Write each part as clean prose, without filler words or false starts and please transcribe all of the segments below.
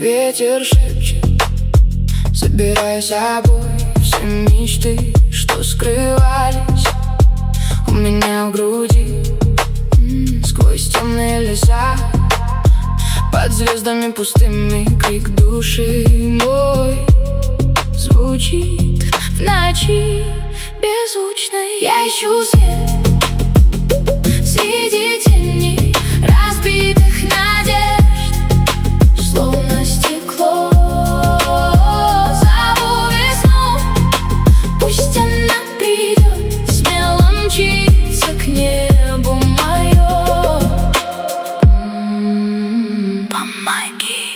Ветер шепчет, забирая с собой все мечты, что скрывались у меня в груди. Сквозь темные леса, под звездами пустыми, крик души мой звучит в ночи беззвучной. Я ищу свет среди теней разбитых надежд, словно стекло. Зову весну, пусть она придет, смело мчится к небу мое. Помоги.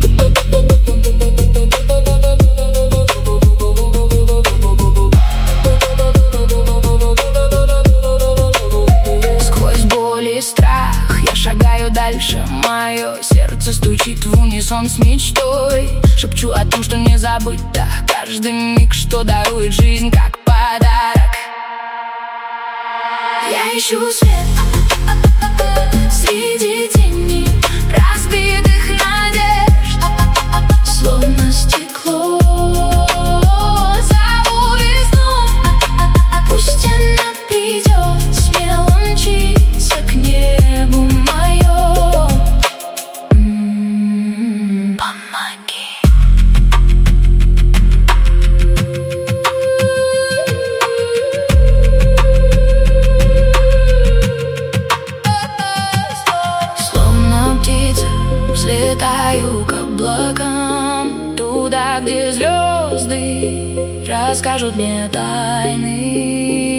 Сквозь боль и страх я шагаю дальше. Мое сердце стучит в унисон с мечтой. Шепчу о том, что не забыто, каждый миг, что дарует жизнь как подарок. Я ищу свет среди теней разбитых надежд, словно стекло. Зову весну, пусть она придет, смело мчится к небу мое. Помоги. Словно птица взлетаю к облакам, туда, где звезды расскажут мне тайны.